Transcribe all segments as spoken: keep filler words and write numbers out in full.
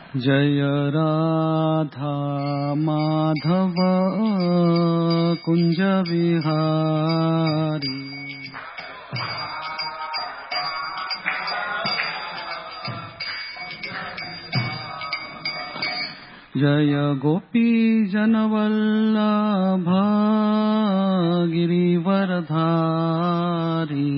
जय राधा माधव कुंज विहारी। जय गोपी जनवल्लभ गिरिवरधारी।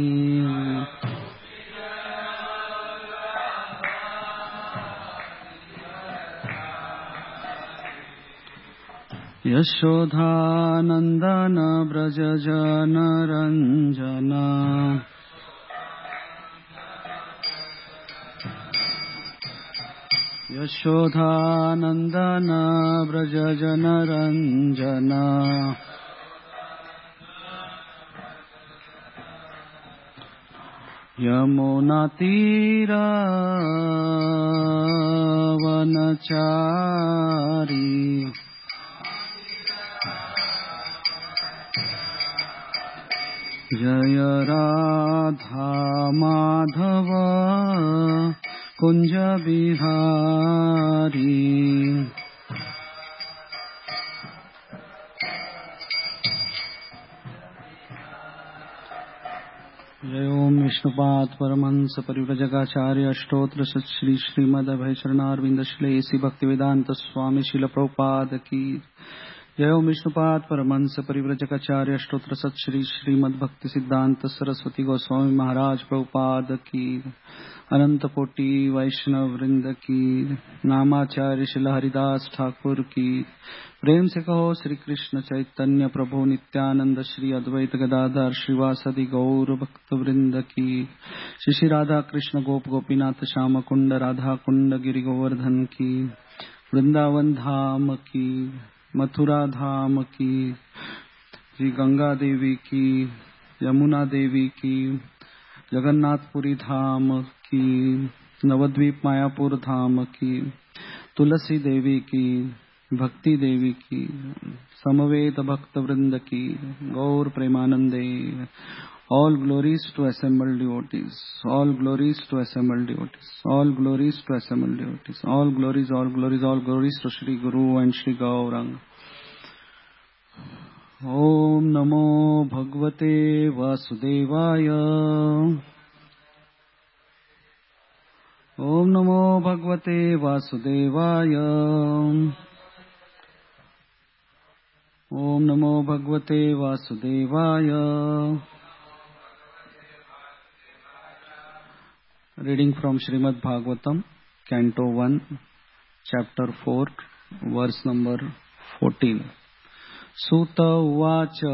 यशोधानंदन ब्रज जन रंजन। यशोधानंदन ब्रज जन रंजन। यमुना तीरा वनचारी। जय राधा माधव कुंज बिहारी। जय ओम विष्णुपाद परमहंस परिव्रजकाचार्य अष्टोत्र सत श्री श्रीमद अभय चरणारविंद श्लेषी भक्तिवेदांत स्वामी शिल प्रभुपाद की। जय ओम विष्णुपाद परमहंस परिव्रजकाचार्य अष्टोत्र सत श्री श्रीमद भक्ति सिद्धांत सरस्वती गोस्वामी महाराज प्रभुपाद की। अनंत कोटि वैष्णव वृंद की। नामाचार्य शिल हरिदास ठाकुर की। प्रेम से कहो श्री कृष्ण चैतन्य प्रभु नित्यानंद श्री अद्वैत गदाधर श्रीवासदि गौर भक्त वृंद की। श्री श्री राधा कृष्ण गोप गोपीनाथ श्याम कुंड राधा कुंड गिरि गोवर्धन की। वृंदावन धाम की। मथुरा धाम की। श्री गंगा देवी की। यमुना देवी की। जगन्नाथपुरी धाम की। नवद्वीप मायापुर धाम की। तुलसी देवी की। भक्ति देवी की। समवेत भक्त वृंद की। गौर प्रेमानंदे। All glories to assembled devotees. All glories to assembled devotees. All glories to assembled devotees. All glories, all glories, all glories to Shri Guru and Shri Gauranga. Om Namo Bhagavate Vasudevaya. Om Namo Bhagavate Vasudevaya. Om Namo Bhagavate Vasudevaya. Reading from Srimad Bhagavatam, Canto one, Chapter four, Verse number fourteen. Sutta uvacha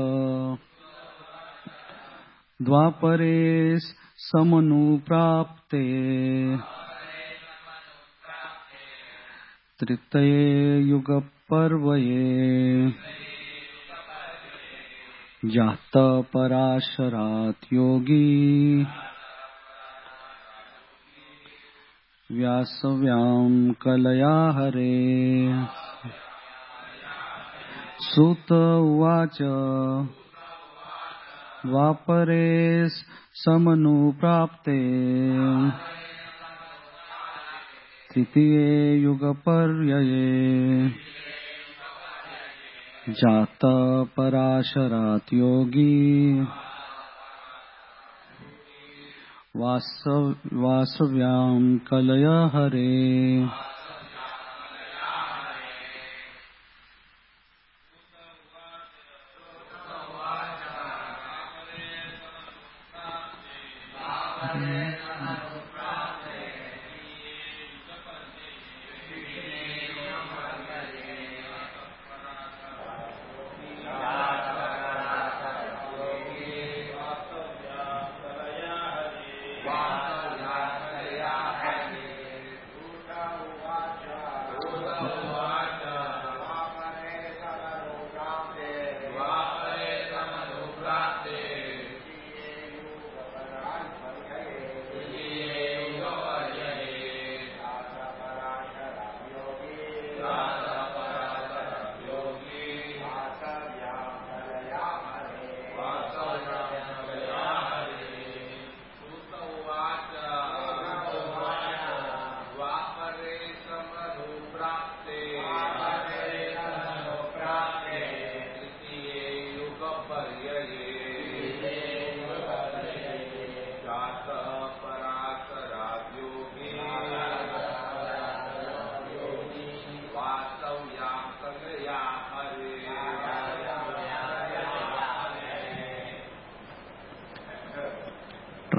Dvapare samanuprapte Tritaye yuga parvaye Jata parasharat yogi व्यासव्याम कलया हरे। सुत उवाच द्वापरे समनुप्राप्ते तृतीये युगपर्यये जात पराशरात् योगी वासव वासव्याम कलया हरे।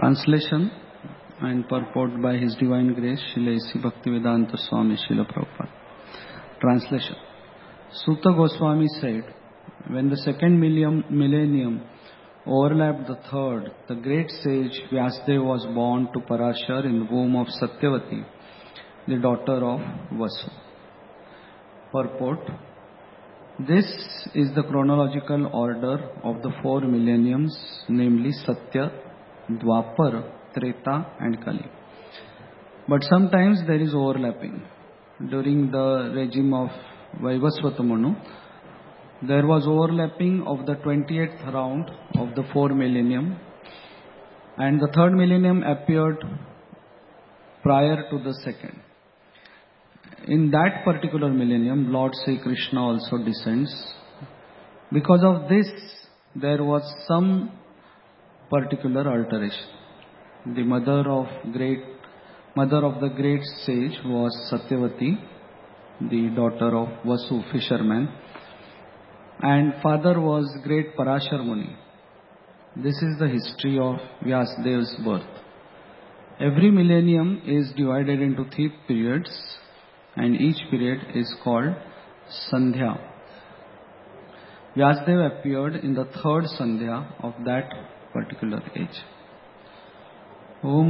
Translation and purport by His Divine Grace, Srila A C Bhaktivedanta Swami Srila Prabhupada. Translation. Sutta Goswami said, when the second millennium overlapped the third, the great sage Vyasadeva was born to Parashar in the womb of Satyavati, the daughter of Vasu. Purport. This is the chronological order of the four millenniums, namely Satya, Dwapar, Treta and Kali. But sometimes there is overlapping. During the regime of Vaivasvata Manu, there was overlapping of the twenty-eighth round of the four millennium, and the third millennium appeared prior to the second. In that particular millennium, Lord Sri Krishna also descends. Because of this, there was some particular alteration. The mother of great mother of the great sage was Satyavati, the daughter of Vasu, fisherman, and father was great Parashar Muni. This is the history of Vyasadeva's birth. Every millennium is divided into three periods, and each period is called Sandhya. Vyasadeva appeared in the third Sandhya of that particular age. Om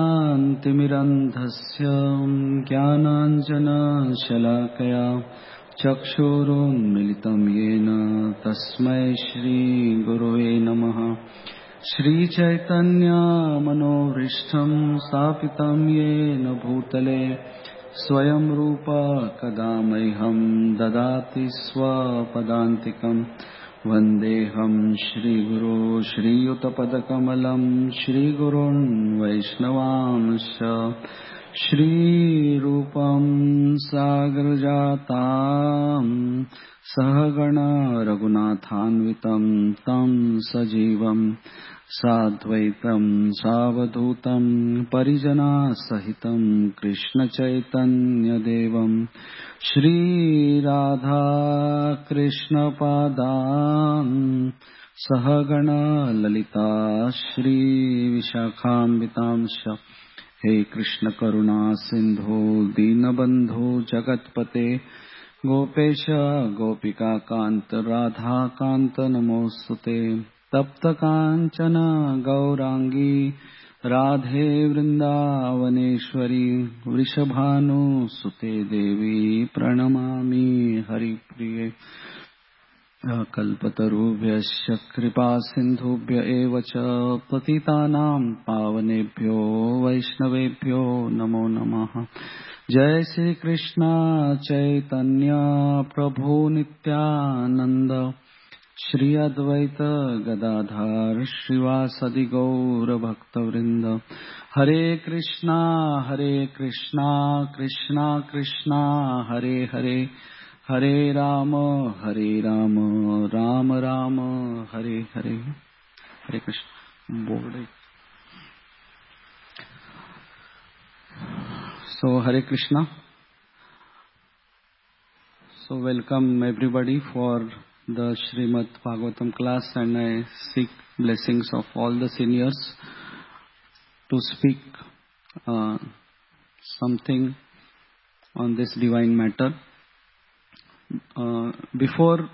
Ajnantimirandhasya Jnananjana Shalakaya Chakshurun Militam Yena Tasmai Shri Gurave Namaha Shri Chaitanya Manovrishtham Sapitam Yena Bhutale Swayam Rupa Kadamaiham Dadati Swapadantikam Vandeham Shri Guru Shri Yuttapadakamalam Shri Gurun Vaishnavansha Shri Rupam Sagarjatam Sahagana Raghunathanvitam Tam Sajivam Sadvaitam Savadhutam Parijana Sahitam Krishna Chaitanya Devam Shri Radha Krishna Padam Sahagana Lalita Shri Vishakhambitamsha He Krishna Karuna Sindhu Dinabandhu Jagatpate Gopesha Gopika Kanta Radha Kanta Namosute Tapta Kanchana Gaurangi Radhe Vrindavaneshwari Vrishabhanu Sute Devi Pranamami Hari Priye Kalpatarubhyasya Kripa Sindhubhya Evacha Patitanam Pavanebhyo Vaishnavebhyo Namo Namaha Jai Shri Krishna Chaitanya Prabhu Nityananda Shri Advaita Gadadhar Srivasadi Gaura Bhakta Vrinda Hare Krishna Hare Krishna Krishna Krishna Hare Hare Hare Rama Hare Rama Rama Rama Hare Hare Hare Krishna. Board. So Hare Krishna. So welcome everybody for the Srimad Bhagavatam class, and I seek blessings of all the seniors to speak uh, something on this divine matter. Uh, before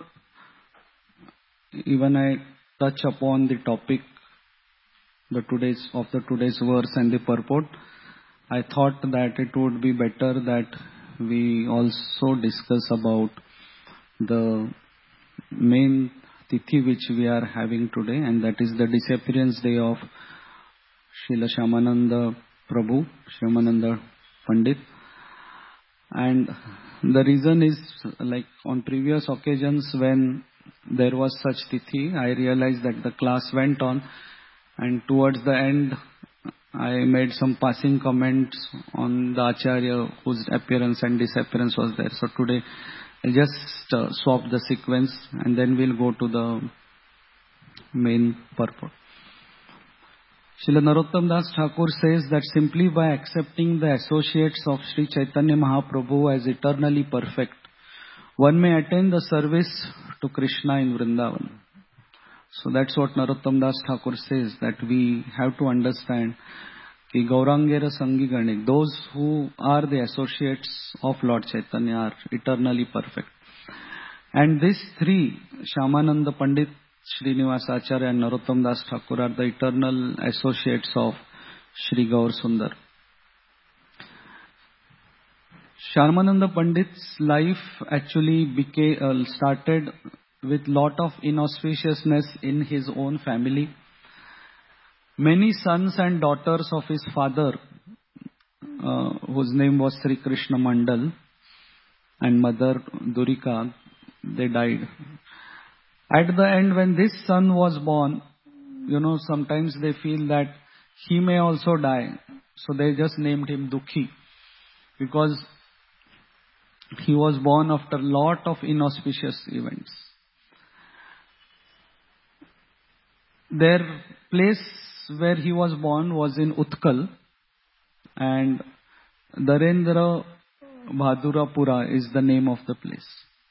even I touch upon the topic the today's of the today's verse and the purport, I thought that it would be better that we also discuss about the main tithi which we are having today, and that is the disappearance day of Srila Shyamananda Prabhu, Shyamananda Pandit. And the reason is, like on previous occasions when there was such tithi, I realized that the class went on, and towards the end I made some passing comments on the Acharya whose appearance and disappearance was there. So today I'll just uh, swap the sequence, and then we'll go to the main purport. Srila Narottam Das Thakur says that simply by accepting the associates of Sri Chaitanya Mahaprabhu as eternally perfect, one may attain the service to Krishna in Vrindavan. So that's what Narottam Das Thakur says, that we have to understand कि Gaurangera Sangi Ganik, those who are the associates of Lord Chaitanya are eternally perfect. And these three, Shyamananda Pandit, Srinivas Acharya and Narottam Das Thakur, are the eternal associates of Shri Gaur Sundar. Shyamananda Pandit's life actually became, uh, started with lot of inauspiciousness in his own family. Many sons and daughters of his father, uh, whose name was Sri Krishna Mandal, and mother Durika, they died. At the end, when this son was born, you know, sometimes they feel that he may also die. So they just named him Dukhi, because he was born after a lot of inauspicious events. Their place where he was born was in Utkal, and Darendra Bhadurapura is the name of the place.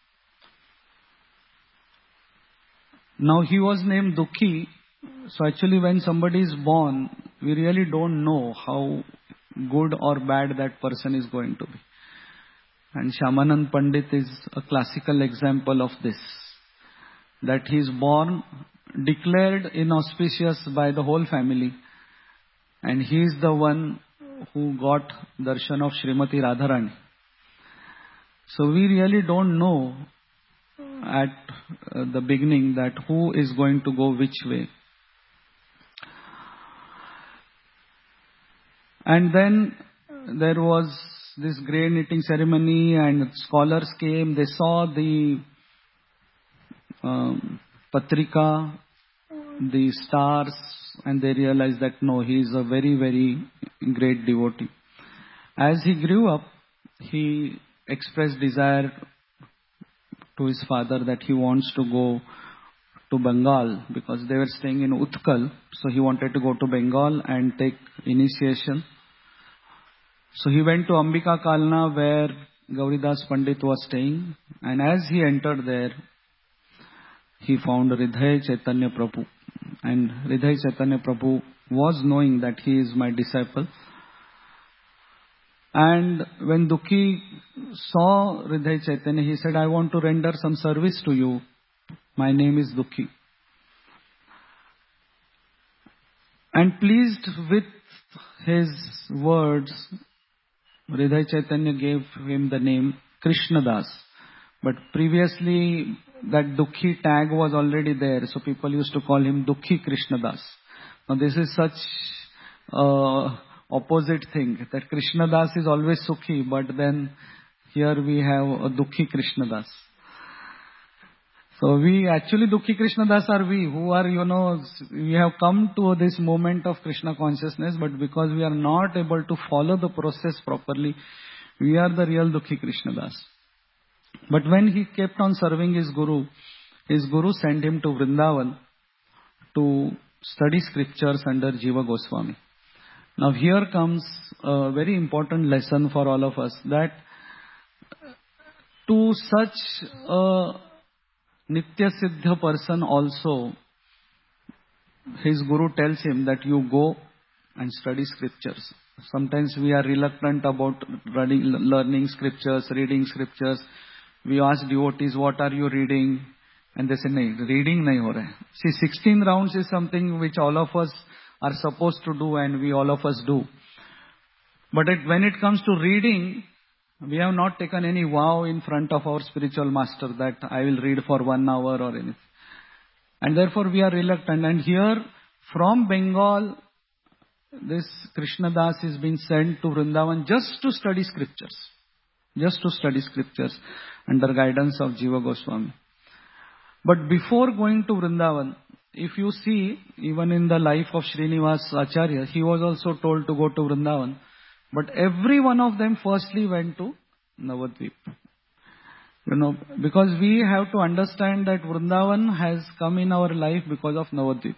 Now he was named Dukhi, so actually when somebody is born, we really don't know how good or bad that person is going to be. And Shyamanand Pandit is a classical example of this, that he is born declared inauspicious by the whole family, and he is the one who got darshan of Srimati Radharani. So we really don't know at uh, the beginning that who is going to go which way. And then there was this grain knitting ceremony, and scholars came, they saw the um, Patrika, the stars, and they realized that no, he is a very, very great devotee. As he grew up, he expressed desire to his father that he wants to go to Bengal, because they were staying in Utkal, so he wanted to go to Bengal and take initiation. So he went to Ambika Kalna, where Gauridas Pandit was staying, and as he entered there, he found Hridaya Chaitanya Prabhu. And Hridaya Chaitanya Prabhu was knowing that he is my disciple. And when Dukhi saw Hridaya Chaitanya, he said, I want to render some service to you. My name is Dukhi. And pleased with his words, Hridaya Chaitanya gave him the name Krishnadas. But previously, that Dukhi tag was already there, so people used to call him Dukhi Krishnadas. Now this is such uh, opposite thing, that Krishnadas is always Sukhi, but then here we have a Dukhi Krishnadas. So we actually, Dukhi Krishnadas are we, who are, you know, we have come to this moment of Krishna consciousness, but because we are not able to follow the process properly, we are the real Dukhi Krishnadas. But when he kept on serving his Guru, his Guru sent him to Vrindavan to study scriptures under Jiva Goswami. Now here comes a very important lesson for all of us, that to such a Nitya Siddha person also, his Guru tells him that you go and study scriptures. Sometimes we are reluctant about running, learning scriptures, reading scriptures. We ask devotees, what are you reading? And they say, nahi, reading nahi ho raha hai. See, sixteen rounds is something which all of us are supposed to do, and we all of us do. But it, when it comes to reading, we have not taken any vow in front of our spiritual master that I will read for one hour or anything. And therefore we are reluctant. And here, from Bengal, this Krishnadas is being sent to Vrindavan just to study scriptures. Just to study scriptures under guidance of Jiva Goswami. But before going to Vrindavan, if you see, even in the life of Srinivas Acharya, he was also told to go to Vrindavan. But every one of them firstly went to Navadvip. You know, because we have to understand that Vrindavan has come in our life because of Navadvip.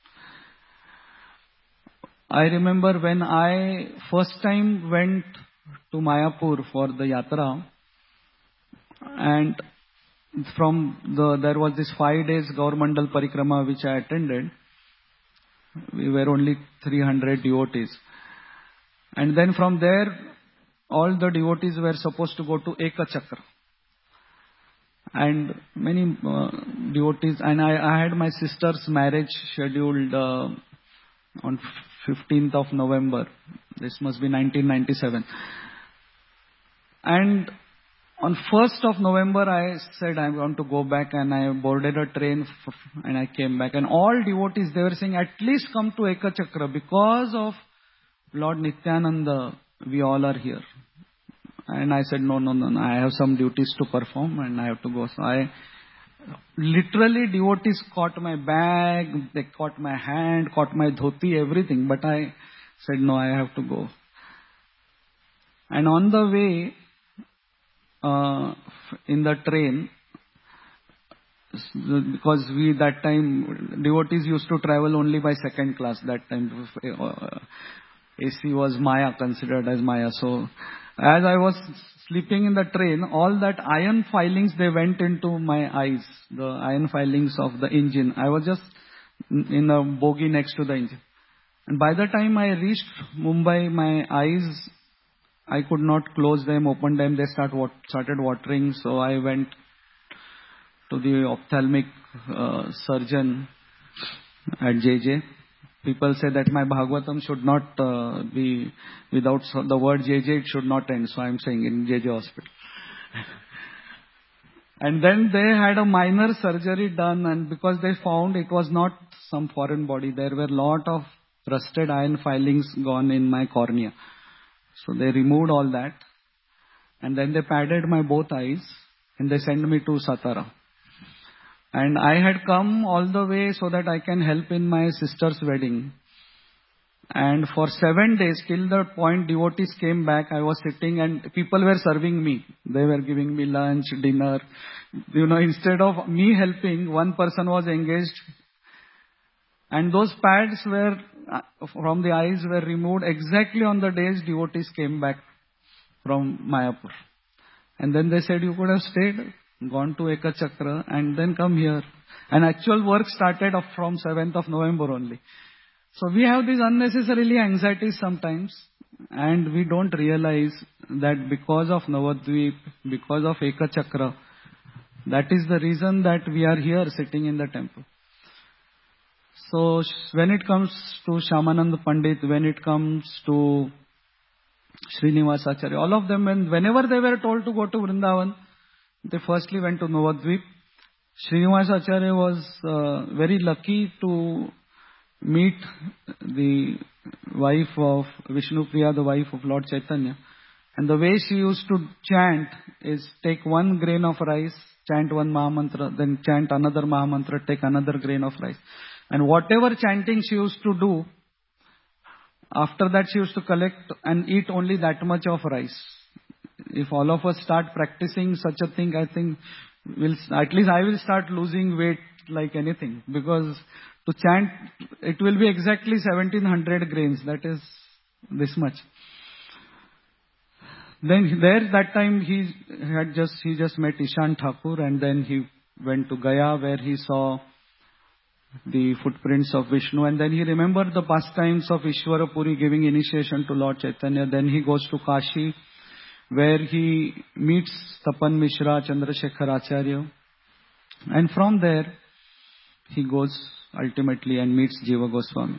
I remember when I first time went to Mayapur for the Yatra, and from the, there was this five days Gaur-Mandal Parikrama which I attended. We were only three hundred devotees. And then from there, all the devotees were supposed to go to Ekachakra. And many uh, devotees, and I, I had my sister's marriage scheduled uh, on fifteenth of November. This must be nineteen ninety-seven. And on first of November, I said I want to go back, and I boarded a train f- and I came back. And all devotees, they were saying, at least come to Ekachakra because of Lord Nityananda, we all are here. And I said, no, no, no, no, I have some duties to perform and I have to go. So I, literally devotees caught my bag, they caught my hand, caught my dhoti, everything. But I said, no, I have to go. And on the way, uh, in the train, because we that time, devotees used to travel only by second class that time. Uh, A C was Maya, considered as Maya. So as I was sleeping in the train, all that iron filings, they went into my eyes, the iron filings of the engine. I was just in a bogie next to the engine. And by the time I reached Mumbai, my eyes, I could not close them, open them. They start wat- started watering. So I went to the ophthalmic uh, surgeon at J J. People say that my Bhagavatam should not uh, be without the word J J, it should not end. So I am saying in J J hospital. And then they had a minor surgery done, and because they found it was not some foreign body, there were a lot of rusted iron filings gone in my cornea. So they removed all that, and then they padded my both eyes, and they sent me to Satara. And I had come all the way so that I can help in my sister's wedding. And for seven days, till the point devotees came back, I was sitting and people were serving me. They were giving me lunch, dinner. You know, instead of me helping, one person was engaged. And those pads were, from the eyes were removed exactly on the days devotees came back from Mayapur. And then they said, you could have stayed, gone to Ekachakra and then come here. And actual work started off from seventh of November only. So we have these unnecessarily anxieties sometimes, and we don't realize that because of Navadvip, because of Ekachakra, that is the reason that we are here sitting in the temple. So when it comes to Shyamananda Pandit, when it comes to Srinivas Acharya, all of them, when, whenever they were told to go to Vrindavan, they firstly went to Navadvip. Srinivas Acharya was uh, very lucky to meet the wife of Vishnu Priya, the wife of Lord Chaitanya. And the way she used to chant is take one grain of rice, chant one Mahamantra, then chant another Mahamantra, take another grain of rice. And whatever chanting she used to do, after that she used to collect and eat only that much of rice. If all of us start practicing such a thing, I think we'll, at least I will start losing weight like anything. Because to chant, it will be exactly seventeen hundred grains. That is this much. Then there, that time he had just, he just met Ishan Thakur, and then he went to Gaya where he saw the footprints of Vishnu, and then he remembered the pastimes of Ishvara Puri giving initiation to Lord Chaitanya. Then he goes to Kashi where he meets Tapan Mishra, Chandrasekhar Acharya, and from there he goes ultimately and meets Jiva Goswami.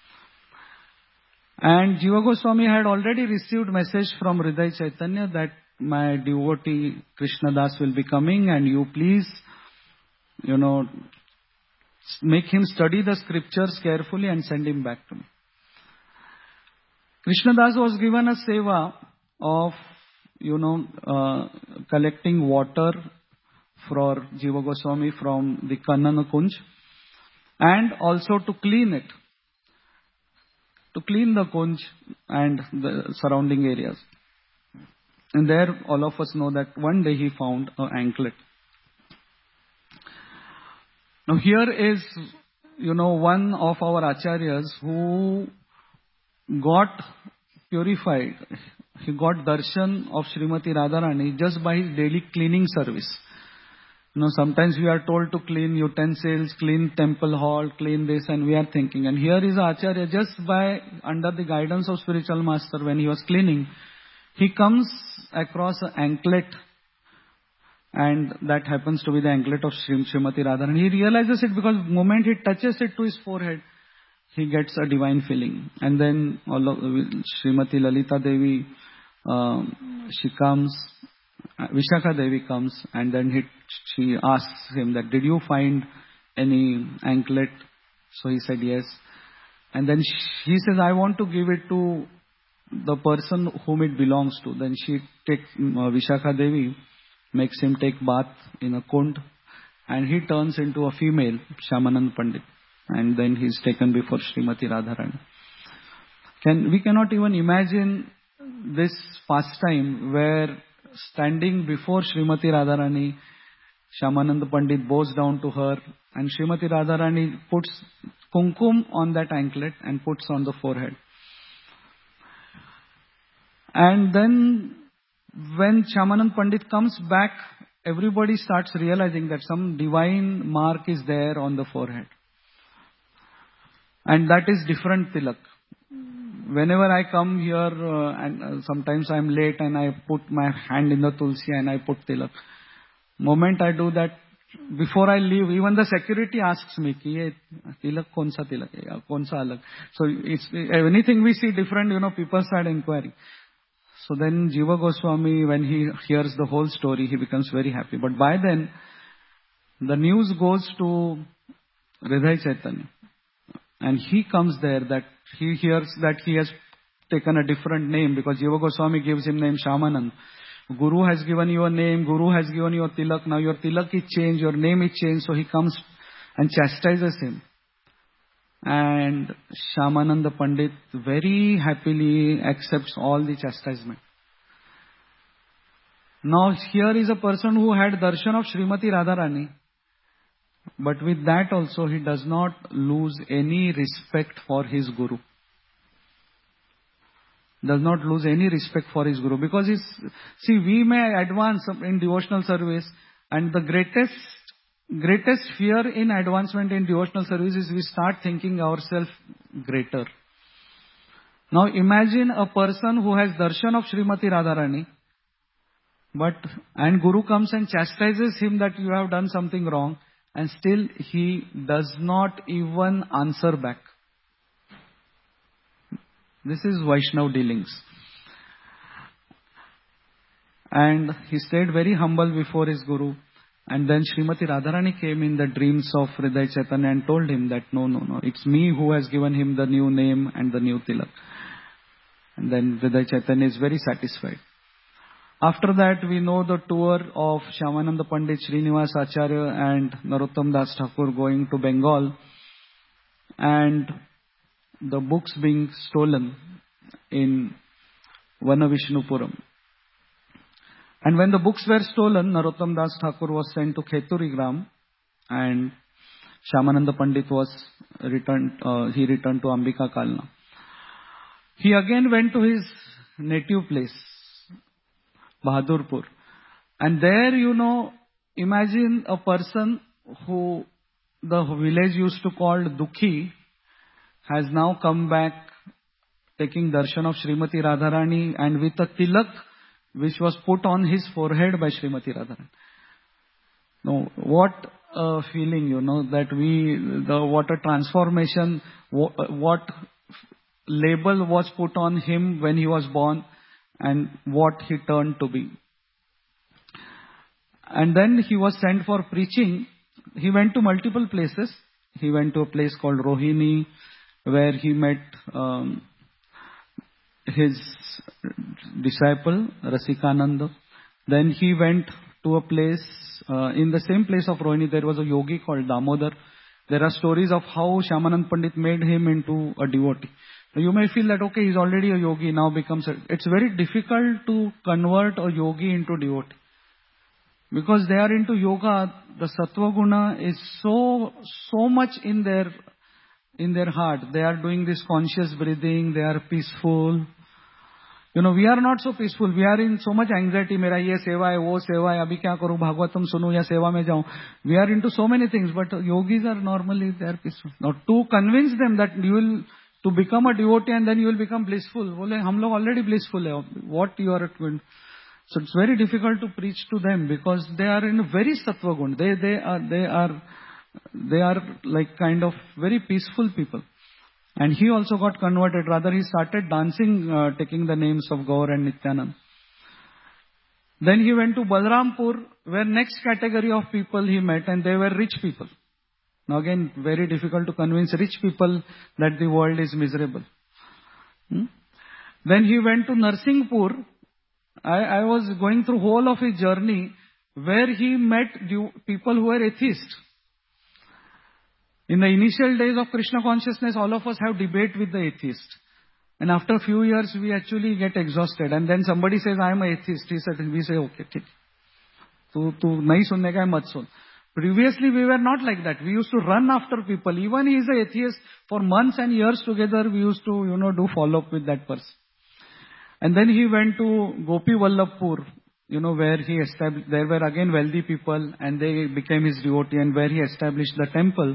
And Jiva Goswami had already received message from Hriday Chaitanya that my devotee Krishna Das will be coming, and you please, you know, make him study the scriptures carefully and send him back to me. Krishna Das was given a seva of, you know, uh, collecting water for Jiva Goswami from the Kannana Kunj, and also to clean it, to clean the Kunj and the surrounding areas. And there all of us know that one day he found an anklet. Now here is, you know, one of our acharyas who got purified. He got darshan of Srimati Radharani just by his daily cleaning service. You know, sometimes we are told to clean utensils, clean temple hall, clean this, and we are thinking. And here is Acharya, just by, under the guidance of spiritual master, when he was cleaning, he comes across an anklet, and that happens to be the anklet of Srim, Srimati Radharani. He realizes it because the moment he touches it to his forehead, he gets a divine feeling. And then all of, Srimati Lalita Devi, uh, she comes, Vishakha Devi comes, and then he, she asks him that, did you find any anklet? So he said yes. And then she says, I want to give it to the person whom it belongs to. Then she takes, uh, Vishakha Devi makes him take bath in a kund, and he turns into a female, Shyamanand Pandit. And then he is taken before Srimati Radharani. Can, we cannot even imagine this pastime where standing before Srimati Radharani, Shyamanand Pandit bows down to her, and Srimati Radharani puts kumkum on that anklet and puts on the forehead. And then when Shyamanand Pandit comes back, everybody starts realizing that some divine mark is there on the forehead. And that is different tilak. Whenever I come here, uh, and uh, sometimes I am late and I put my hand in the tulsi and I put tilak. Moment I do that, before I leave, even the security asks me, ki ye tilak kaun sa tilak hai, kaun sa alag. So it's, anything we see different, you know, people start inquiring. So then Jiva Goswami, when he hears the whole story, he becomes very happy. But by then, the news goes to Hriday Chaitanya. And he comes there, that he hears that he has taken a different name, because Jiva Goswami gives him name Shyamanand. Guru has given you a name, Guru has given you a tilak, now your tilak is changed, your name is changed. So he comes and chastises him. And Shyamananda Pandit very happily accepts all the chastisement. Now here is a person who had darshan of Srimati Radharani, but with that also he does not lose any respect for his Guru. Does not lose any respect for his Guru. Because he's, see, we may advance in devotional service, and the greatest, greatest fear in advancement in devotional service is we start thinking ourselves greater. Now imagine a person who has darshan of Srimati Radharani, but, and Guru comes and chastises him that you have done something wrong, and still he does not even answer back. This is Vaishnav dealings. And he stayed very humble before his Guru. And then Srimati Radharani came in the dreams of Hriday Chaitanya and told him that no, no, no, it's me who has given him the new name and the new tilak. And then Hriday Chaitanya is very satisfied. After that, we know the tour of Shyamananda Pandit, Srinivas Acharya and Narottam Das Thakur going to Bengal, and the books being stolen in Vanavishnupuram. And when the books were stolen, Narottam Das Thakur was sent to Kheturi Gram, and Shyamananda Pandit was returned, uh, he returned to Ambika Kalna. He again went to his native place, Bahadurpur. And there, you know, imagine a person who the village used to call Dukhi has now come back taking darshan of Srimati Radharani and with a tilak which was put on his forehead by Srimati Radharani. No, what a feeling, you know, that we, the what a transformation, what, what label was put on him when he was born, and what he turned to be. And then he was sent for preaching. He went to multiple places. He went to a place called Rohini, where he met um, his disciple, Rasikananda. Then he went to a place, uh, in the same place of Rohini, there was a yogi called Damodar. There are stories of how Shyamanand Pandit made him into a devotee. You may feel that, okay, he's already a yogi, now becomes a... It's very difficult to convert a yogi into devotee. Because they are into yoga, the sattva guna is so, so much in their, in their heart. They are doing this conscious breathing, they are peaceful. You know, we are not so peaceful. We are in so much anxiety. Mera ye seva hai, wo seva hai, abhi kya karu, Bhagavatam sunu ya seva mein jaun. We are into so many things, but yogis are normally, they are peaceful. Now, to convince them that you will, to become a devotee and then you will become blissful. Bole, hum log already blissful hai. What you are doing? So it's very difficult to preach to them because they are in a very sattva gun. They, they are, they are, they are like kind of very peaceful people. And he also got converted. Rather, he started dancing, uh, taking the names of Gaur and Nityanand. Then he went to Balrampur, where next category of people he met, and they were rich people. Now again, very difficult to convince rich people that the world is miserable. Hmm? Then he went to Narsinghpur. I, I was going through whole of his journey, where he met people who were atheists. In the initial days of Krishna consciousness, all of us have debate with the atheist. And after a few years, we actually get exhausted. And then somebody says, I am an atheist. He said, we say, okay, ठीक. Tu, tu nahi sunne ka hai, mat sun. Previously, we were not like that. We used to run after people. Even he is an atheist, for months and years together, we used to, you know, do follow-up with that person. And then he went to Gopi Vallabhpur, you know, where he established, there were again wealthy people, and they became his devotee, and where he established the temple.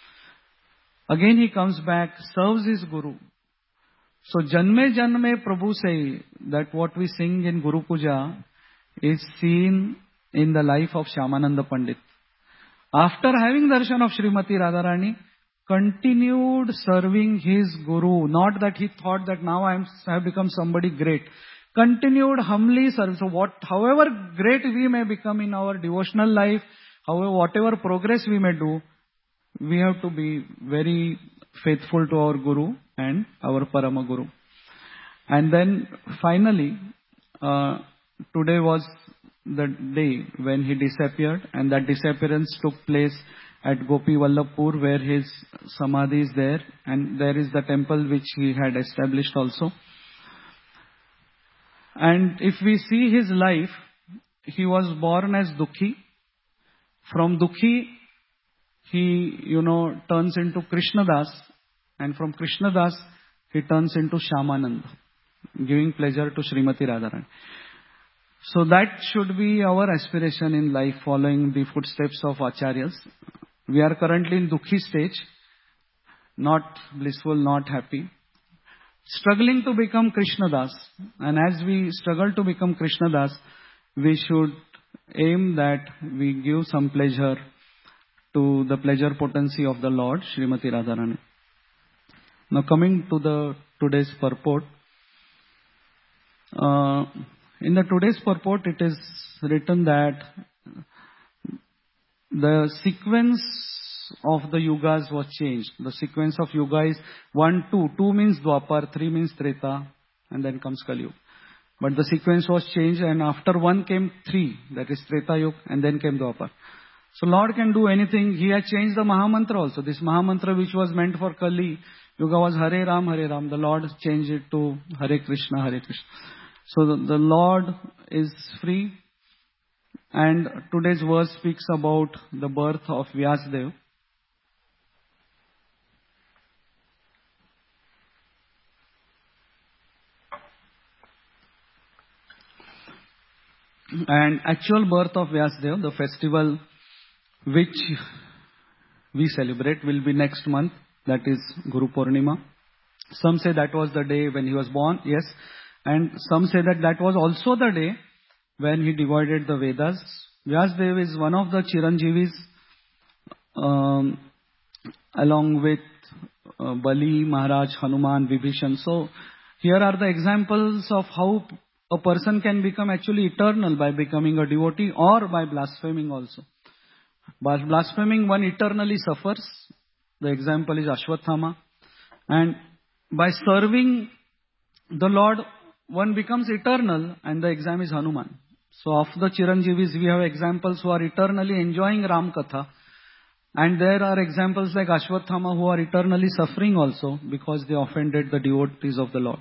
Again he comes back, serves his Guru. So Janme Janme Prabhu say that what we sing in Guru Puja is seen in the life of Shyamananda Pandit. After having darshan of Srimati Radharani, continued serving his Guru. Not that he thought that now I have become somebody great. Continued humbly serving. So what, however great we may become in our devotional life, however whatever progress we may do, we have to be very faithful to our Guru and our Parama Guru. And then finally, uh, today was the day when he disappeared, and that disappearance took place at Gopi Vallabhpur, where his Samadhi is there, and there is the temple which he had established also. And if we see his life, he was born as Dukhi. From Dukhi, he, you know, turns into Krishnadas, and from Krishnadas, he turns into Shyamananda, giving pleasure to Srimati Radharani. So that should be our aspiration in life, following the footsteps of Acharyas. We are currently in Dukhi stage, not blissful, not happy, struggling to become Krishnadas. And as we struggle to become Krishnadas, we should aim that we give some pleasure to the pleasure potency of the Lord, Srimati Radharani. Now coming to the today's purport. Uh, in the today's purport, it is written that the sequence of the yugas was changed. The sequence of yuga is one, two. Two means Dwapar, three means Treta, and then comes Kali Yuga. But the sequence was changed, and after one came three, that is Treta Yuga, and then came Dwapar. So Lord can do anything. He has changed the Mahamantra also. This Mahamantra which was meant for Kali Yuga was Hare Ram, Hare Ram. The Lord changed it to Hare Krishna, Hare Krishna. So the, the Lord is free. And today's verse speaks about the birth of Vyasadeva. And actual birth of Vyasadeva, the festival which we celebrate, will be next month. That is Guru Purnima. Some say that was the day when he was born. Yes. And some say that that was also the day when he divided the Vedas. Vyasadeva is one of the Chiranjeevis, um, along with uh, Bali, Maharaj, Hanuman, Vibhishan. So here are the examples of how a person can become actually eternal by becoming a devotee or by blaspheming also. By blaspheming, one eternally suffers. The example is Ashwatthama. And by serving the Lord, one becomes eternal, and the exam is Hanuman. So of the Chiranjeevis, we have examples who are eternally enjoying Ram Katha. And there are examples like Ashwatthama who are eternally suffering also because they offended the devotees of the Lord.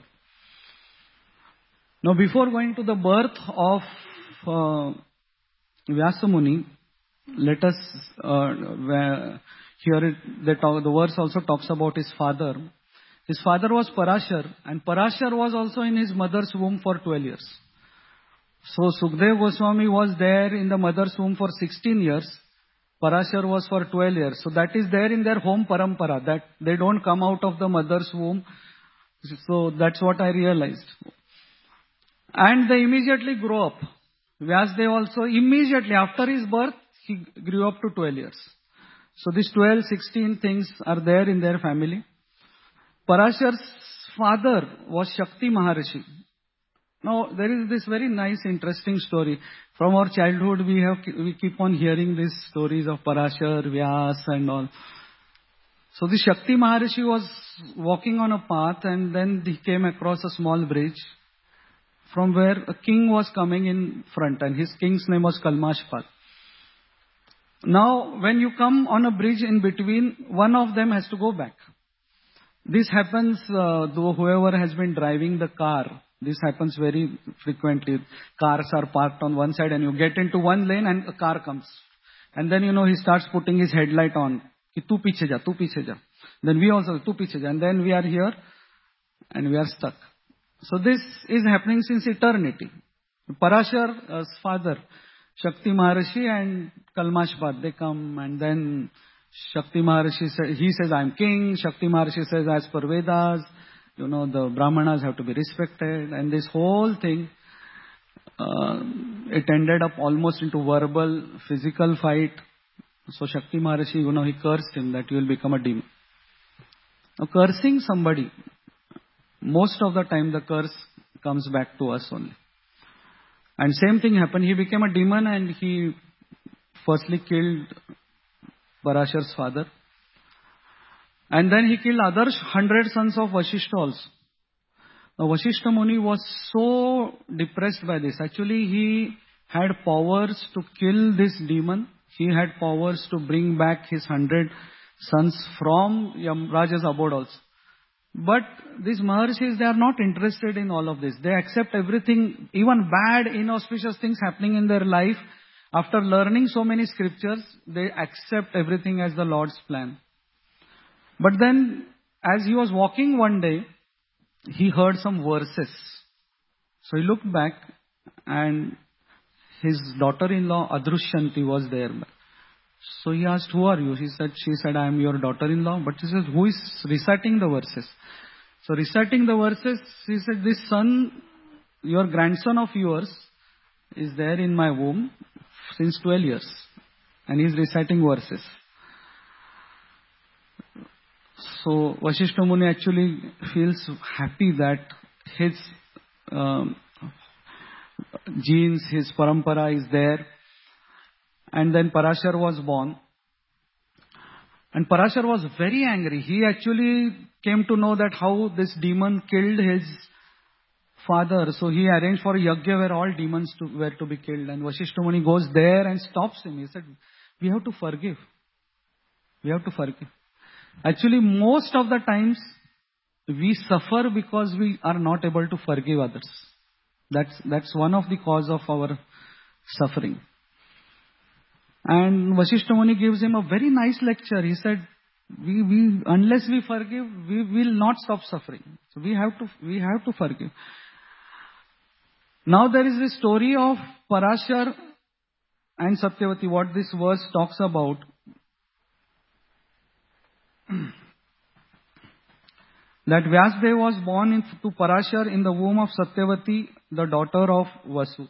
Now before going to the birth of uh, Vyasamuni, let us, uh, where, here it, the, the verse also talks about his father. His father was Parashar, and Parashar was also in his mother's womb for twelve years. So Sukdev Goswami was there in the mother's womb for sixteen years. Parashar was for twelve years. So that is there in their home parampara, that they don't come out of the mother's womb. So that's what I realized. And they immediately grow up. Vyasdev also, immediately after his birth, he grew up to twelve years. So these twelve, sixteen things are there in their family. Parashar's father was Shakti Maharishi. Now, there is this very nice, interesting story. From our childhood, we have we keep on hearing these stories of Parashar, Vyas and all. So the Shakti Maharishi was walking on a path, and then he came across a small bridge from where a king was coming in front, and his king's name was Kalmashpal. Now, when you come on a bridge in between, one of them has to go back. This happens, uh, though whoever has been driving the car, this happens very frequently. Cars are parked on one side and you get into one lane and a car comes. And then, you know, he starts putting his headlight on. Ki, tu piche ja, tu piche ja. Then we also, tu piche ja. And then we are here and we are stuck. So this is happening since eternity. Parashar's father, Shakti Maharishi and Kalmashpad, they come, and then Shakti Maharishi says, he says, I am king. Shakti Maharishi says, as per Vedas, you know, the Brahmanas have to be respected. And this whole thing, uh, it ended up almost into verbal, physical fight. So Shakti Maharishi, you know, he cursed him that you will become a demon. Now, cursing somebody, most of the time the curse comes back to us only. And same thing happened. He became a demon and he firstly killed Parashar's father. And then he killed other hundred sons of Vashishta also. Now Vashishta Muni was so depressed by this. Actually, he had powers to kill this demon. He had powers to bring back his hundred sons from Yamraja's abode also. But these Maharshis, they are not interested in all of this. They accept everything, even bad, inauspicious things happening in their life. After learning so many scriptures, they accept everything as the Lord's plan. But then, as he was walking one day, he heard some verses. So he looked back and his daughter-in-law Adrushyanti was there. So he asked, who are you? He said, she said, I am your daughter-in-law. But he says, who is reciting the verses? So reciting the verses, he said, this son, your grandson of yours, is there in my womb since twelve years. And he is reciting verses. So Vashishta Muni actually feels happy that his um, genes, his parampara is there. And then Parashar was born. And Parashar was very angry. He actually came to know that how this demon killed his father. So he arranged for a yajna where all demons to, were to be killed. And Vashishta Muni goes there and stops him. He said, we have to forgive. We have to forgive. Actually, most of the times, we suffer because we are not able to forgive others. That's, that's one of the cause of our suffering. And Vashishta Muni gives him a very nice lecture. He said, we, we, unless we forgive, we will not stop suffering. So we have to, we have to forgive. Now there is a story of Parashar and Satyavati, what this verse talks about. That Vyasdev was born in, to Parashar in the womb of Satyavati, the daughter of Vasu.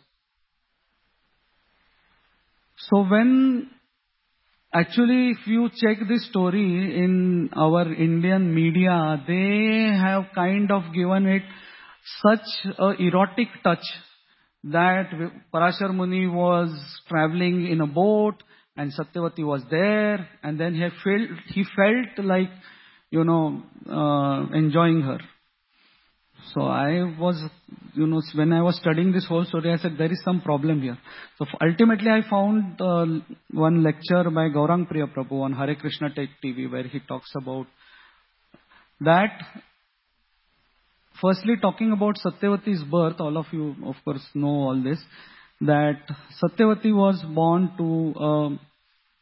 So when, actually if you check this story in our Indian media, they have kind of given it such a erotic touch that Parashar Muni was traveling in a boat and Satyavati was there, and then he felt, he felt like, you know, uh, enjoying her. So I was, you know, when I was studying this whole story, I said, there is some problem here. So ultimately I found uh, one lecture by Gaurang Priya Prabhu on Hare Krishna Tech T V where he talks about that. Firstly, talking about Satyavati's birth, all of you of course know all this, that Satyavati was born to a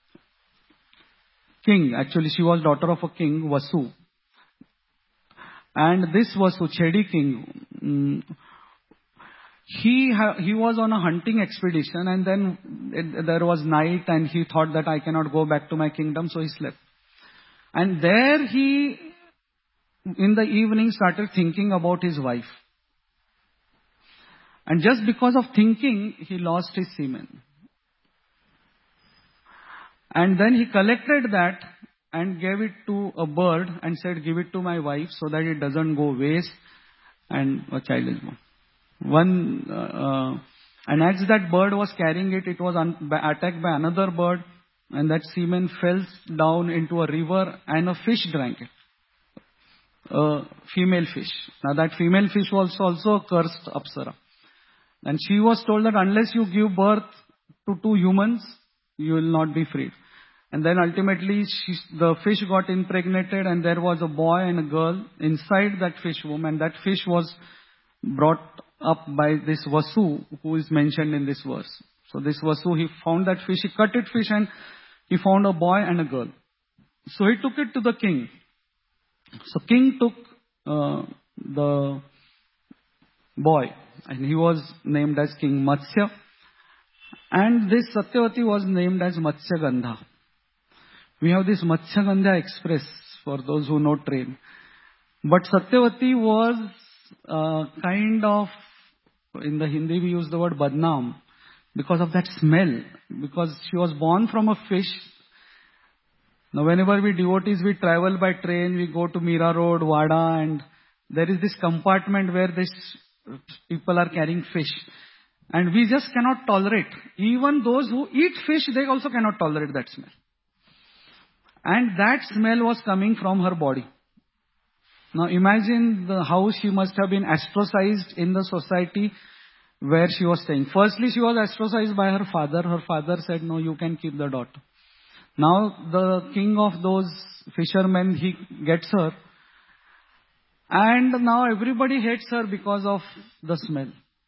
king. Actually, she was daughter of a king, Vasu. And this Vasu, Chedi king, mm, he ha- he was on a hunting expedition, and then it, there was night, and he thought that I cannot go back to my kingdom, so he slept. And there he, in the evening, started thinking about his wife. And just because of thinking, he lost his semen. And then he collected that and gave it to a bird and said, give it to my wife so that it doesn't go waste and a child is born. One, uh, uh, and as that bird was carrying it, it was un- by, attacked by another bird, and that semen fell down into a river and a fish drank it. A female fish. Now that female fish was also a cursed Apsara. And she was told that unless you give birth to two humans, you will not be freed. And then ultimately she, the fish got impregnated, and there was a boy and a girl inside that fish womb, and that fish was brought up by this Vasu who is mentioned in this verse. So this Vasu, he found that fish, he cut it fish, and he found a boy and a girl. So he took it to the king. So king took uh, the boy, and he was named as King Matsya. And this Satyavati was named as Matsya Gandha. We have this Matsya Gandha Express for those who know train. But Satyavati was uh, kind of, in the Hindi we use the word badnaam, because of that smell. Because she was born from a fish. Now whenever we devotees, we travel by train, we go to Mira Road, Wada, and there is this compartment where this people are carrying fish. And we just cannot tolerate. Even those who eat fish, they also cannot tolerate that smell. And that smell was coming from her body. Now imagine the, how she must have been ostracized in the society where she was staying. Firstly, she was ostracized by her father. Her father said, no, you can keep the daughter. Now the king of those fishermen, he gets her. And now everybody hates her because of the smell.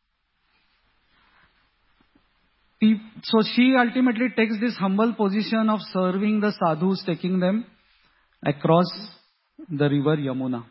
So she ultimately takes this humble position of serving the sadhus, taking them across the river Yamuna.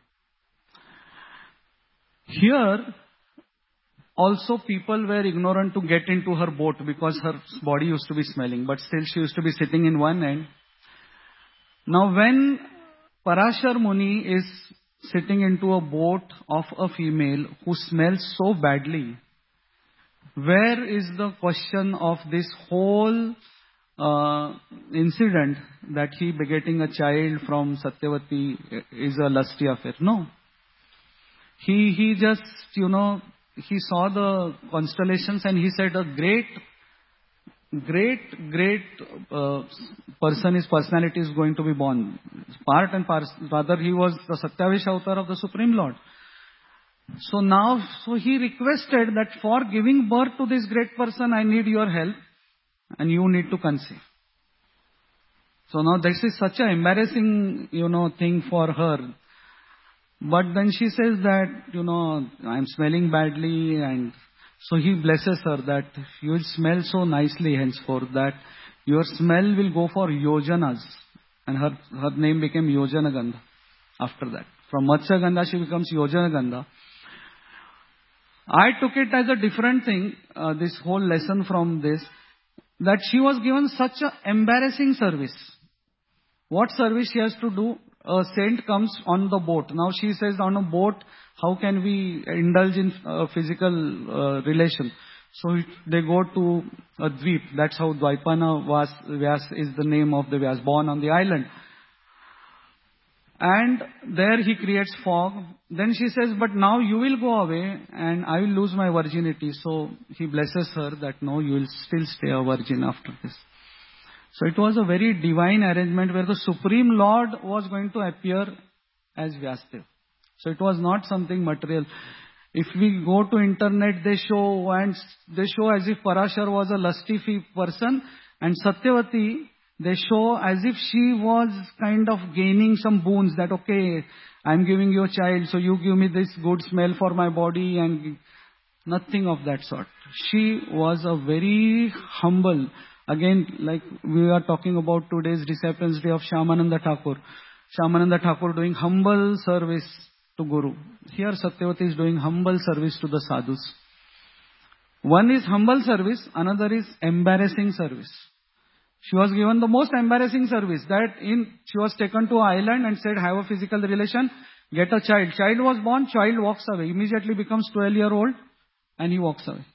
Here, also people were ignorant to get into her boat because her body used to be smelling, but still she used to be sitting in one end. Now when Parashar Muni is sitting into a boat of a female who smells so badly, where is the question of this whole uh, incident that he begetting a child from Satyavati is a lusty affair? No. He, he just, you know, he saw the constellations and he said a great, great, great uh, person, his personality is going to be born. Part and part, rather he was the Satyavish avatar of the Supreme Lord. So now, so he requested that for giving birth to this great person, I need your help and you need to conceive. So now this is such an embarrassing, you know, thing for her. But then she says that, you know, I'm smelling badly, and so he blesses her that you will smell so nicely henceforth that your smell will go for yojanas. And her, her name became Yojana Gandha after that. From Matsya Gandha she becomes Yojana Gandha. I took it as a different thing, uh, this whole lesson from this, that she was given such an embarrassing service. What service she has to do? A saint comes on the boat. Now she says, on a boat, how can we indulge in uh, physical uh, relation? So it, they go to a dweep. That's how Dvaipana Vas, Vyas is the name of the Vyas, born on the island. And there he creates fog. Then she says, but now you will go away and I will lose my virginity. So he blesses her that no, you will still stay a virgin after this. So it was a very divine arrangement where the Supreme Lord was going to appear as Vyasdev. So it was not something material. If we go to internet, they show and they show as if Parashar was a lusty person, and Satyavati, they show as if she was kind of gaining some boons that, okay, I'm giving you a child, so you give me this good smell for my body, and nothing of that sort. She was a very humble. Again, like we are talking about today's Disciples' Day of Shyamananda Thakur. Shyamananda Thakur doing humble service to Guru. Here Satyavati is doing humble service to the sadhus. One is humble service, another is embarrassing service. She was given the most embarrassing service, that in she was taken to an island and said, have a physical relation, get a child. Child was born, child walks away, immediately becomes twelve year old and he walks away.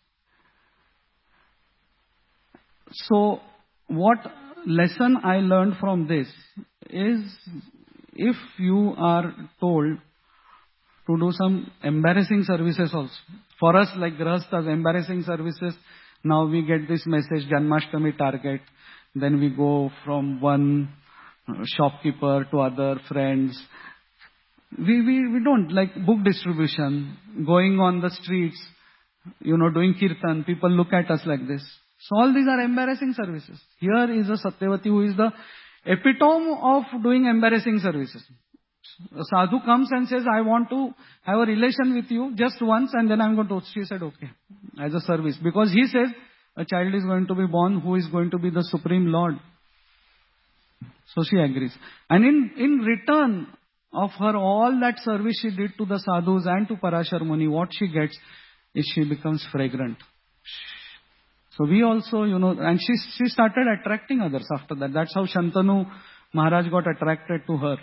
So what lesson I learned from this is, if you are told to do some embarrassing services also. For us like Grahasthas, embarrassing services, now we get this message, Janmashtami target. Then we go from one shopkeeper to other friends. We, we, we don't like book distribution, going on the streets, you know, doing kirtan. People look at us like this. So all these are embarrassing services. Here is a Satyavati who is the epitome of doing embarrassing services. A sadhu comes and says, I want to have a relation with you just once and then I'm going to, she said, okay, as a service. Because he says, a child is going to be born who is going to be the Supreme Lord. So she agrees. And in, in return of her all that service she did to the sadhus and to Parashar Muni, what she gets is she becomes fragrant. So we also, you know, and she, she started attracting others after that. That's how Shantanu Maharaj got attracted to her.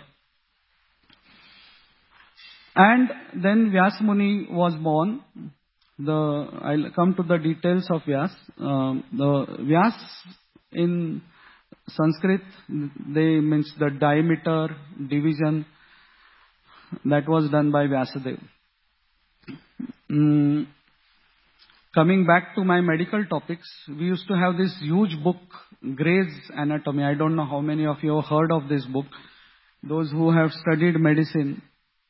And then Vyas Muni was born. The I'll come to the details of Vyas. Um, the Vyas in Sanskrit, they means the diameter, division, that was done by Vyasadeva. Mm, coming back to my medical topics, we used to have this huge book, Gray's Anatomy. I don't know how many of you have heard of this book. Those who have studied medicine.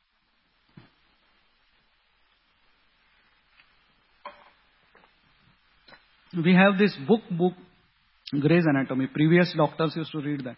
We have this book, book, Gray's Anatomy. Previous doctors used to read that.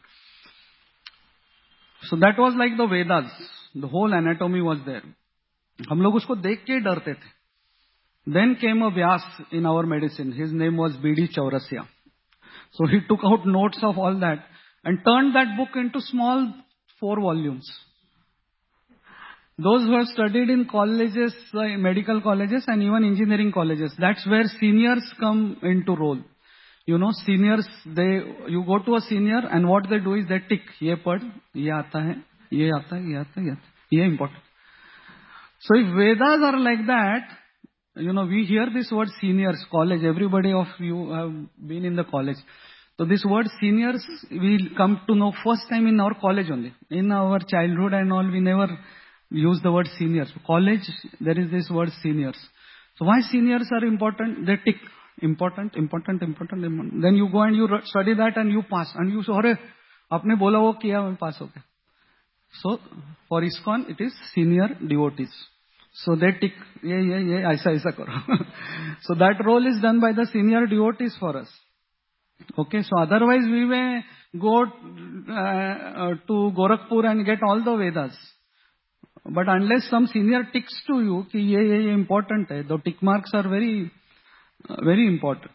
So that was like the Vedas. The whole anatomy was there. हम लोग उसको देख के डरते थे. Then came a Vyas in our medicine. His name was B D Chaurasya. So he took out notes of all that and turned that book into small four volumes. Those who have studied in colleges, uh, medical colleges and even engineering colleges, that's where seniors come into role. You know, seniors, they, you go to a senior and what they do is they tick, ye pad, ye aata hai, ye aata hai, ye aata hai, ye aata hai. Ye important. So if Vedas are like that, you know, we hear this word seniors, college, everybody of you have been in the college. So this word seniors, we come to know first time in our college only. In our childhood and all, we never use the word seniors. College, there is this word seniors. So why seniors are important? They tick. Important, important, important, important. Then you go and you study that and you pass. And you say, अरे, आपने बोला वो किया, मैं pass हो गया. So for ISKCON, it is senior devotees. So they tick, ये, ये, ये, ऐसा, ऐसा करो. So that role is done by the senior devotees for us. Okay, so otherwise we may go uh, to Gorakhpur and get all the Vedas. But unless some senior ticks to you, कि ये ये ये important है, the tick marks are very, uh, very important.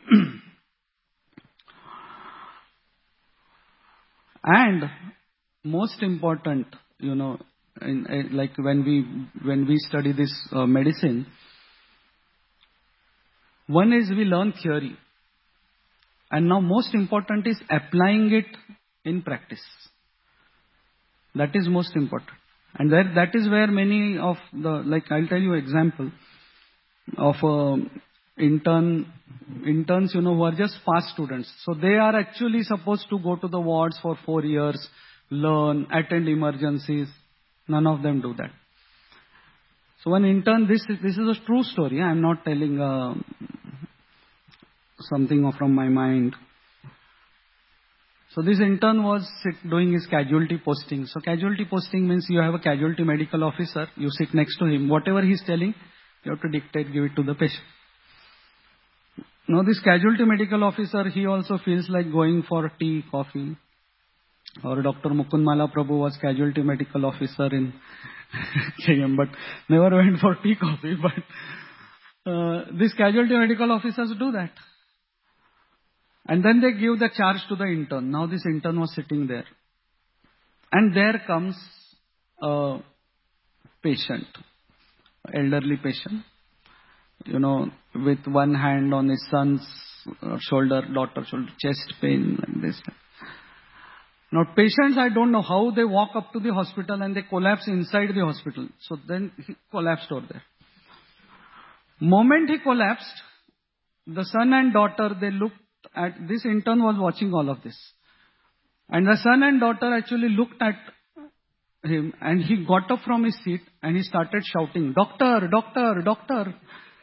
And most important, you know, in, in, like when we when we study this uh, medicine, one is we learn theory, and now most important is applying it in practice. That is most important. And that, that is where many of the, like I'll tell you an example of uh, intern, interns, you know, who are just past students. So they are actually supposed to go to the wards for four years, learn, attend emergencies. None of them do that. So an intern, this, this is a true story. I'm not telling uh, something from my mind. So this intern was sit, doing his casualty posting. So casualty posting means you have a casualty medical officer, you sit next to him. Whatever he's telling, you have to dictate, give it to the patient. Now this casualty medical officer, he also feels like going for tea, coffee. Or Doctor Mukund Malaprabhu was casualty medical officer in K M, but never went for tea, coffee. But uh, these casualty medical officers do that. And then they give the charge to the intern. Now this intern was sitting there. And there comes a patient, elderly patient, you know, with one hand on his son's shoulder, daughter's shoulder, chest pain like this. Now patients, I don't know how they walk up to the hospital and they collapse inside the hospital. So then he collapsed over there. Moment he collapsed, the son and daughter, they looked at, this intern was watching all of this. And the son and daughter actually looked at him and he got up from his seat and he started shouting, "Doctor, doctor, doctor."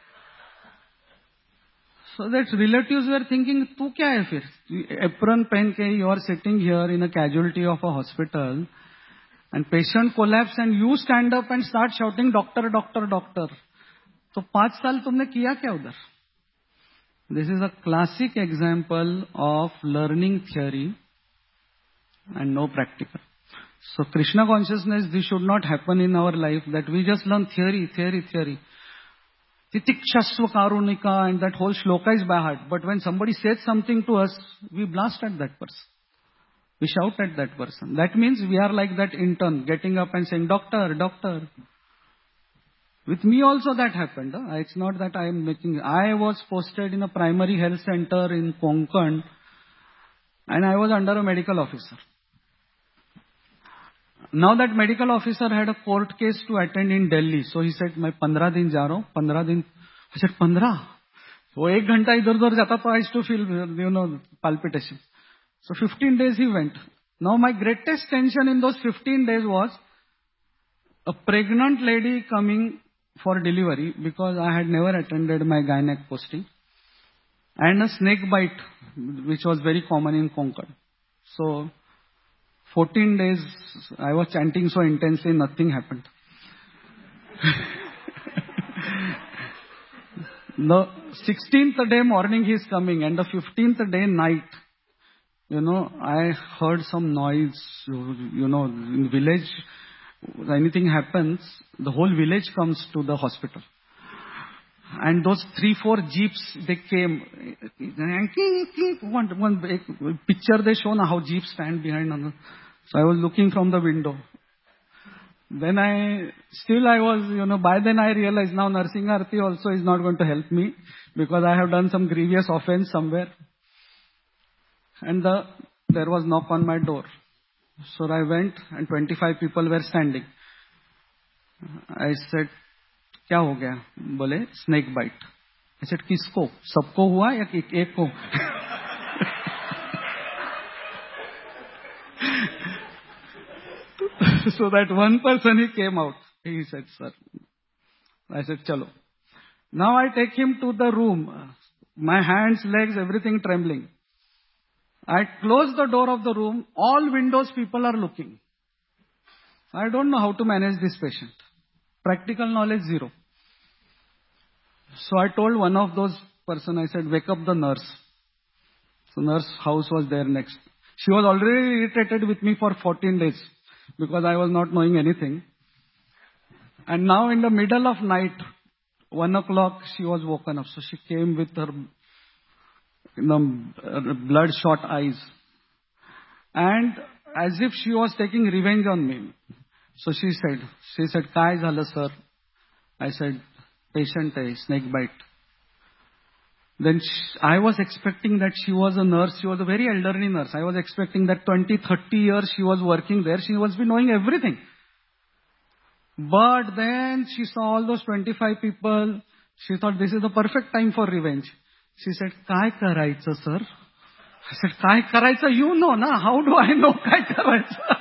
So that relatives were thinking, "Tu kya hai fir? Apron pen ke, you are sitting here in a casualty of a hospital and patient collapse and you stand up and start shouting, 'Doctor, doctor, doctor.' So पांच साल तुमने किया क्या उधर?" This is a classic example of learning theory and no practical. So Krishna consciousness, this should not happen in our life, that we just learn theory, theory, theory. Titikshasva karunika and that whole shloka is by heart. But when somebody says something to us, we blast at that person. We shout at that person. That means we are like that intern, getting up and saying, "Doctor, doctor." With me also that happened. Huh? It's not that I am making... I was posted in a primary health center in Konkan and I was under a medical officer. Now that medical officer had a court case to attend in Delhi. So he said, "मैं पंद्रह दिन जा रहा हूँ, पंद्रह दिन." I said, "पंद्रह?" वो एक घंटा इधर उधर जाता तो I used to feel, you know, palpitation. So fifteen days he went. Now my greatest tension in those fifteen days was a pregnant lady coming for delivery because I had never attended my gynec posting, and a snake bite which was very common in Konkan. So fourteen days I was chanting so intensely, nothing happened. The sixteenth day morning he is coming and the fifteenth day night, you know, I heard some noise, you know, in village. Anything happens, the whole village comes to the hospital. And those three, four jeeps, they came. One, one picture they show now how jeeps stand behind. So I was looking from the window. Then I, still I was, you know, by then I realized now Nursing Arti also is not going to help me because I have done some grievous offense somewhere. And the, there was knock on my door. So I went and twenty-five people were standing. I said, "क्या हो गया?" बोले, "Snake bite." I said, "किसको? सबको हुआ या एक को?" So that one person, he came out. He said, "Sir." I said, "Chalo." Now I take him to the room. My hands, legs, everything trembling. I close the door of the room. All windows people are looking. I don't know how to manage this patient. Practical knowledge, zero. So I told one of those person, I said, "Wake up the nurse." So nurse house was there next. She was already irritated with me for fourteen days because I was not knowing anything. And now in the middle of night, one o'clock, she was woken up. So she came with her, you know, bloodshot eyes. And as if she was taking revenge on me. So she said, she said, "Kai zala, sir?" I said, "Patient hai, snake bite." Then she, I was expecting that she was a nurse. She was a very elderly nurse. I was expecting that twenty, thirty years she was working there. She must be knowing everything. But then she saw all those twenty-five people. She thought this is the perfect time for revenge. She said, "Kai karaycha, sir?" I said, "Kai karaycha, you know, na? How do I know kai karaycha?"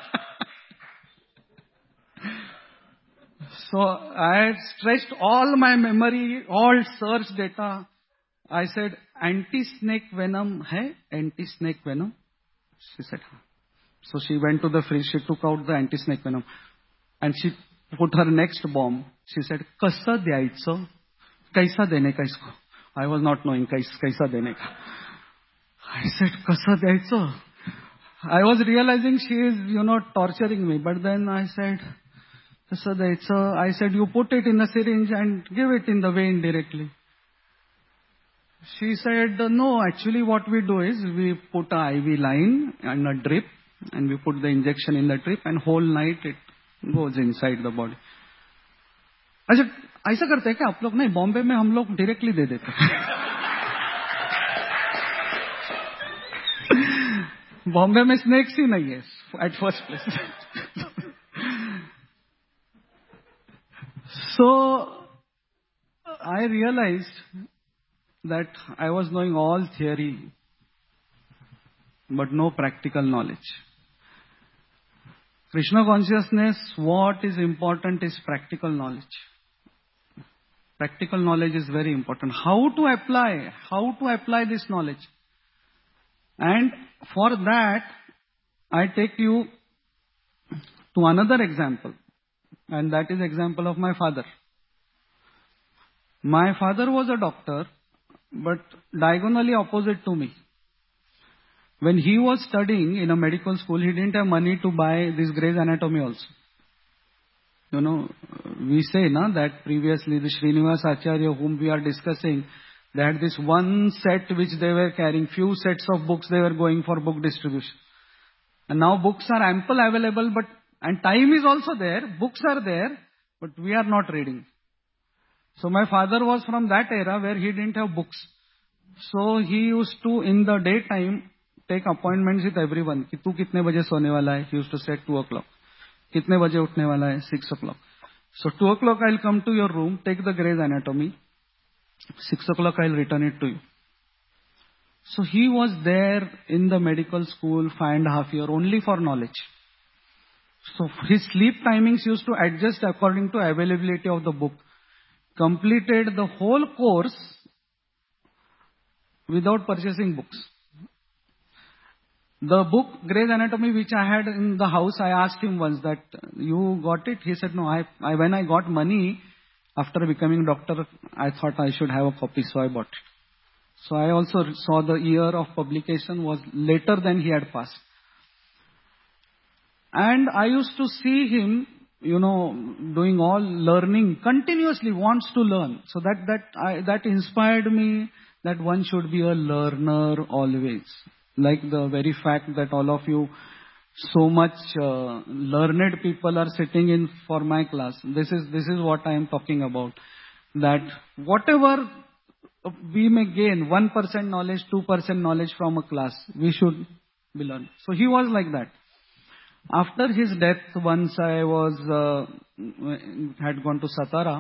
So I had stretched all my memory, all search data. I said, "Anti-snake venom hai? Anti-snake venom?" She said, "Haan." So she went to the fridge. She took out the anti-snake venom. And she put her next bomb. She said, "Kasa dyaitsa? Kaisa dene ka isko?" I was not knowing kaisa dene ka. I said, "Kasa dyaitsa?" I was realizing she is, you know, torturing me. But then I said, "Kasa dyaitsa?" I said, "You put it in a syringe and give it in the vein directly." She said, "No, actually what we do is we put a I V line and a drip and we put the injection in the drip and whole night it goes inside the body." अच्छा, ऐसा करते हैं क्या आप लोग? नहीं, बॉम्बे में हम लोग डायरेक्टली दे देते हैं. बॉम्बे में स्नेक्स ही नहीं है at first place. So I realized that I was knowing all theory, but no practical knowledge. Krishna consciousness, what is important is practical knowledge. Practical knowledge is very important. How to apply, how to apply this knowledge. And for that, I take you to another example. And that is example of my father. My father was a doctor, but diagonally opposite to me. When he was studying in a medical school, he didn't have money to buy this Grey's Anatomy also. You know, we say na, that previously the Srinivas Acharya whom we are discussing, they had this one set which they were carrying, few sets of books they were going for book distribution. And now books are ample available, but and time is also there, books are there, but we are not reading. So my father was from that era where he didn't have books. So he used to, in the daytime, take appointments with everyone. कि तू कितने बजे सोने वाला है? He used to say at two o'clock. कितने बजे उठने वाला है? Six o'clock. So two o'clock I'll come to your room, take the Grey's Anatomy. Six o'clock I'll return it to you. So he was there in the medical school five and a half year only for knowledge. So his sleep timings used to adjust according to availability of the book. Completed the whole course without purchasing books. The book Grey's Anatomy which I had in the house, I asked him once that, you got it? He said, no, I, I when I got money after becoming doctor, I thought I should have a copy, so I bought it. So I also saw the year of publication was later than he had passed. And I used to see him, you know, doing all learning, continuously wants to learn. So that, that, I, that inspired me that one should be a learner always. Like the very fact that all of you, so much uh, learned people are sitting in for my class. This is, this is what I am talking about. That whatever we may gain, one percent knowledge, two percent knowledge from a class, we should be learned. So he was like that. After his death, once I was, uh, had gone to Satara,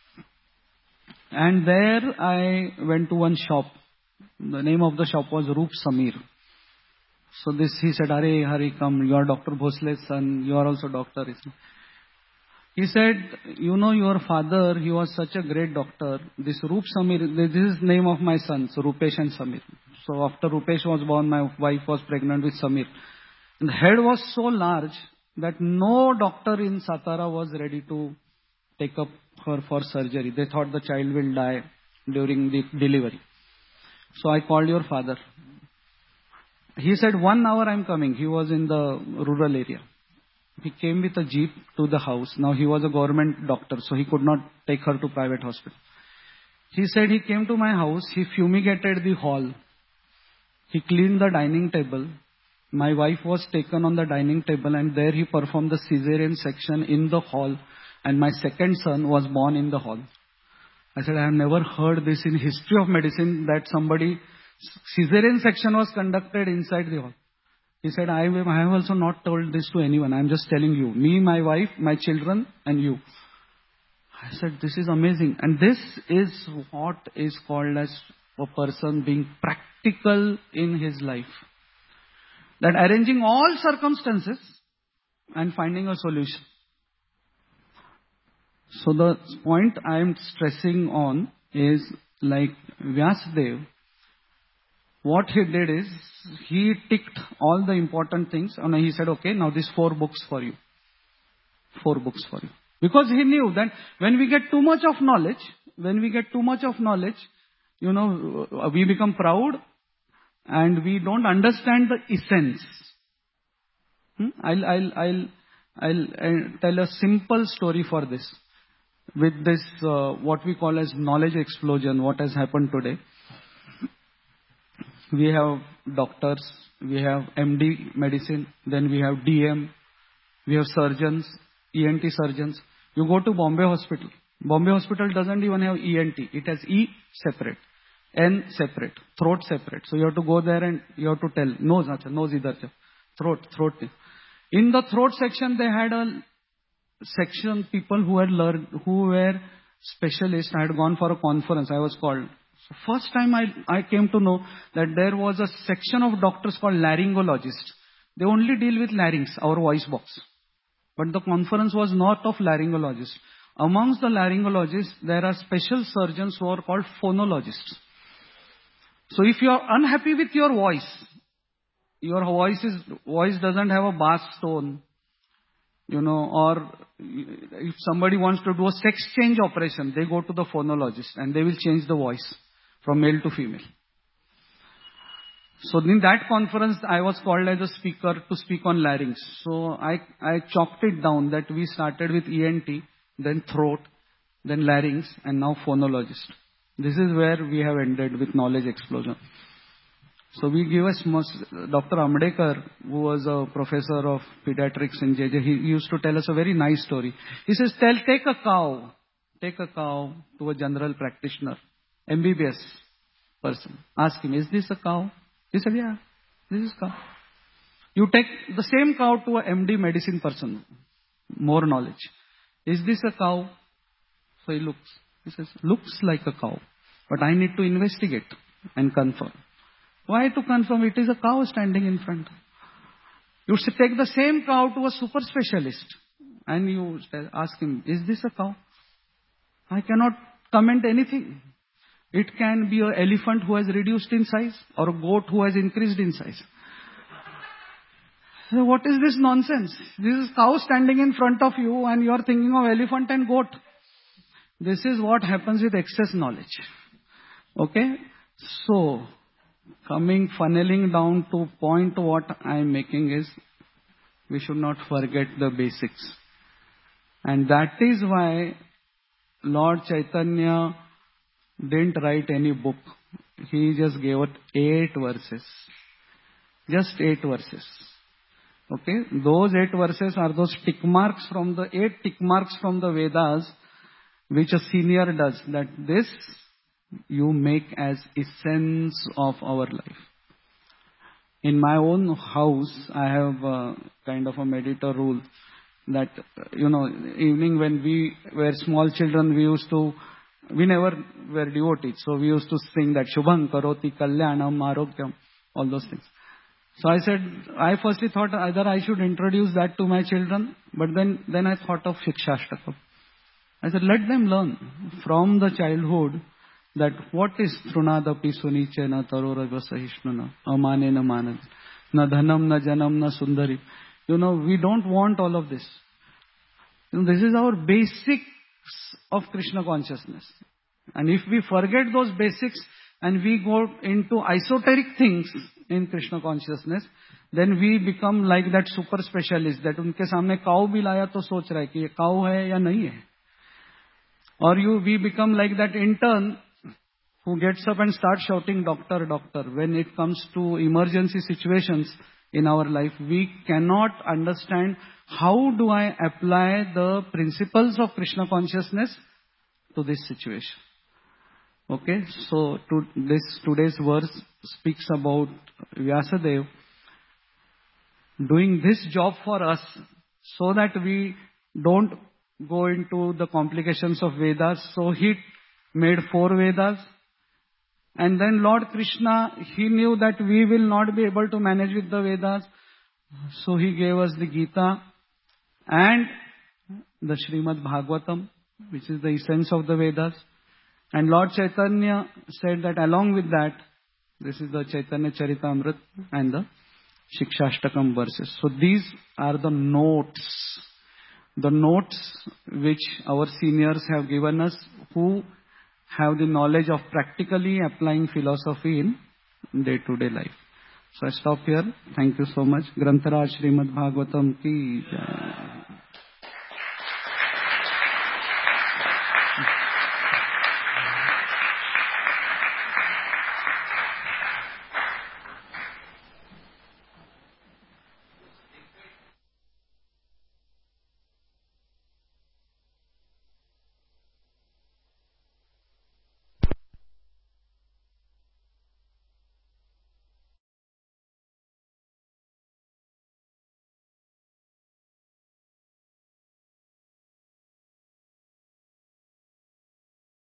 and there I went to one shop. The name of the shop was Roop Samir. So this, he said, Are, Hari, come, you are Doctor Bhosle's son, you are also doctor. He said, you know your father, he was such a great doctor. This Roop Samir, this is the name of my son, so Rupesh and Samir. So after Rupesh was born, my wife was pregnant with Samir. And the head was so large that no doctor in Satara was ready to take up her for surgery. They thought the child will die during the delivery. So I called your father. He said, one hour I'm coming. He was in the rural area. He came with a jeep to the house. Now he was a government doctor, so he could not take her to private hospital. He said he came to my house. He fumigated the hall. He cleaned the dining table. My wife was taken on the dining table, and there he performed the cesarean section in the hall, and my second son was born in the hall. I said, I have never heard this in history of medicine that somebody, cesarean section was conducted inside the hall. He said, I have also not told this to anyone. I am just telling you. Me, my wife, my children, and you. I said, this is amazing. And this is what is called as a person being practical in his life. That arranging all circumstances and finding a solution. So the point I am stressing on is like Vyasadeva. What he did is, he ticked all the important things and he said, okay, now these four books for you. Four books for you. Because he knew that when we get too much of knowledge, when we get too much of knowledge, you know, we become proud and we don't understand the essence. Hmm? I'll, I'll, I'll, I'll, I'll tell a simple story for this. With this, uh, what we call as knowledge explosion, what has happened today. We have doctors, we have M D medicine, then we have D M, we have surgeons, E N T surgeons. You go to Bombay hospital, Bombay Hospital doesn't even have E N T. It has E separate, N separate, throat separate. So you have to go there and you have to tell, nose, acha, nose idhar cha, throat, throat. In the throat section, they had a section, people who had learned, who were specialists. I had gone for a conference, I was called. So first time I, I came to know that there was a section of doctors called laryngologists. They only deal with larynx, our voice box. But the conference was not of laryngologists. Amongst the laryngologists, there are special surgeons who are called phonologists. So if you are unhappy with your voice, your voice is voice doesn't have a bass tone, you know, or if somebody wants to do a sex change operation, they go to the phonologist and they will change the voice from male to female. So in that conference, I was called as a speaker to speak on larynx. So I, I chalked it down that we started with E N T, then throat, then larynx, and now phonologist. This is where we have ended with knowledge explosion. So we give us, Doctor Amdekar, who was a professor of pediatrics in J J, he used to tell us a very nice story. He says, tell, take a cow, take a cow to a general practitioner, M B B S person. Ask him, is this a cow? He said, yeah, this is cow. You take the same cow to a M D medicine person, more knowledge. Is this a cow? So he looks. He says, looks like a cow, but I need to investigate and confirm. Why to confirm? It is a cow standing in front. You should take the same cow to a super specialist and you ask him, is this a cow? I cannot comment anything. It can be an elephant who has reduced in size or a goat who has increased in size. So what is this nonsense? This is cow standing in front of you and you are thinking of elephant and goat. This is what happens with excess knowledge. Okay? So, coming, funneling down to point what I am making is, we should not forget the basics. And that is why Lord Chaitanya didn't write any book. He just gave it eight verses. Just eight verses. Okay? Those eight verses are those tick marks from the, eight tick marks from the Vedas, which a senior does. That this you make as essence of our life. In my own house, I have a kind of a meditator rule that, you know, evening when we were small children, we used to, we never were devotees. So we used to sing that Shubham Karoti Kalyanam Arogyam, all those things. So I said, I firstly thought either I should introduce that to my children, but then, then I thought of Shikshashtakam. I said, let them learn from the childhood that what is Trunadapi Suniche na Tarorava Sahishnuna, Amane na Manad, na Dhanam na Janam na Sundari. You know, we don't want all of this. You know, this is our basics of Krishna consciousness. And if we forget those basics and we go into esoteric things in Krishna consciousness, then we become like that super specialist that उनके सामने cow भी लाया तो सोच रहा है कि ये cow है या नहीं है. Or you, we become like that intern who gets up and starts shouting, doctor, doctor. When it comes to emergency situations in our life, we cannot understand how do I apply the principles of Krishna consciousness to this situation. Okay, so to this today's verse speaks about Vyasadeva doing this job for us so that we don't go into the complications of Vedas. So he made four Vedas. And then Lord Krishna, he knew that we will not be able to manage with the Vedas. So he gave us the Gita and the Srimad Bhagavatam, which is the essence of the Vedas. And Lord Chaitanya said that along with that, this is the Chaitanya Charitamrita and the Shikshashtakam verses. So these are the notes. The notes which our seniors have given us who have the knowledge of practically applying philosophy in day-to-day life. So I stop here. Thank you so much. Grantaraj Srimad Bhagavatam ki jai.